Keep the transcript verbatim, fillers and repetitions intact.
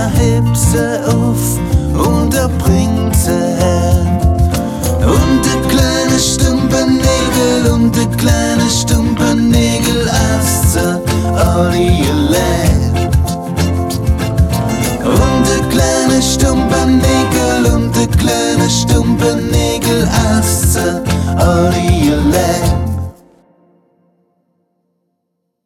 er hebt sie auf und er bringt sie her. Und de kleine Stumpernägel, und de kleine Stumpernägel asst sie all ihr Leben. Und de kleine Stumpernägel, und de kleine Stumpernägel